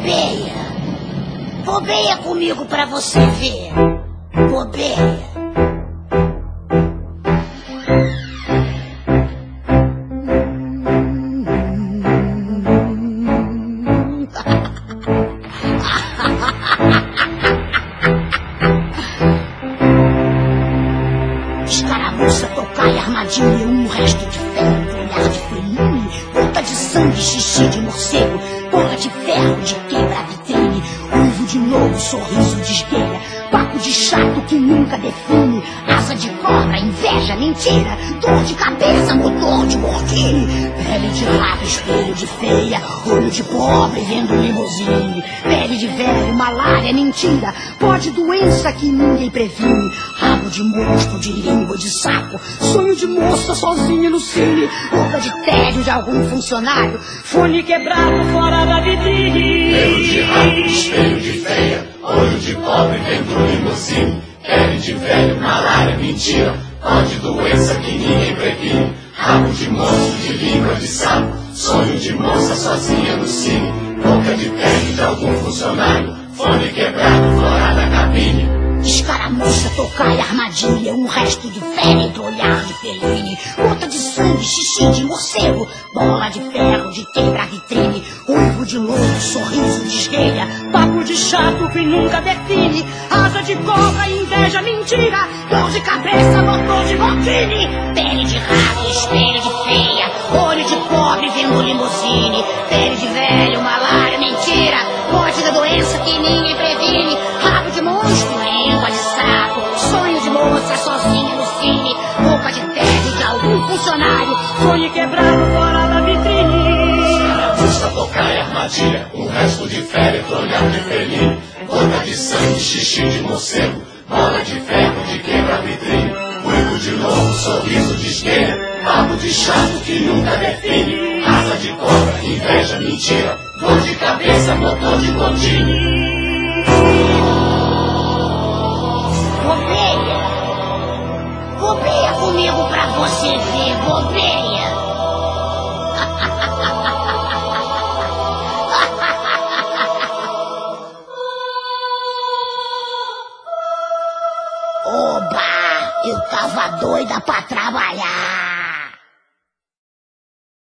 Bobeia. Bobeia comigo pra você ver. Bobeia. Escaramuça, tocaia, armadilha, um resto de ferro, olhar de felino, ponta de sangue, xixi de morcego, porra de ferro, de quebra-vitrine, uivo de novo, sorriso de esgueira, papo de chato que nunca define, asa de cobra, inveja, mentira, dor de cabeça, motor de Lamborghini, pele de rato, espelho de feia, olho de pobre vendo limusine, pele de velho, malária, mentira, pó de doença que ninguém previne, rabo de monstro, de língua de sapo, sonho de moça sozinha no cine, boca de tédio de algum funcionário, fone quebrado fora da vitrine. Pelo de rato, espelho de feia, olho de pobre vendo limusine, pele de velho, malária, mentira, pó de doença que ninguém previne, rabo de monstro, de língua de sapo, sonho de moça sozinha no cine, boca de tédio de algum funcionário, fone quebrado fora da cabine. Escaramuça, tocaia, armadilha, um resto de féretro, olhar de feline, gota de sangue, xixi de morcego, bola de ferro, de quebra-vitrine, uivo de lobo, sorriso de esgueia, papo de chato que nunca define, asa de cobra, inveja, mentira, dor de cabeça, motor de Lamborghini, pele de rato, espelho de feia, olho de pobre vendo limusine, pele de velho, malária, mentira, morte da doença que ninguém previne, rabo de monstro, língua de sapo, sonho de moça sozinha no cine, roupa de tédio de algum funcionário, sonho quebrado fora da vitrine. Escaramuça, tocaia, armadilha, um resto de féretro, olhar de felino, gota de sangue, xixi de morcego, bola de ferro, de quebra-vitrine, uivo de lobo, sorriso de esgueia, papo de chato que nunca define, asa de cobra, inveja, mentira, dor de cabeça, motor de Lamborghini. Bobeia. Bobeia comigo pra você ver, bobeia. Oba, eu tava doida pra trabalhar.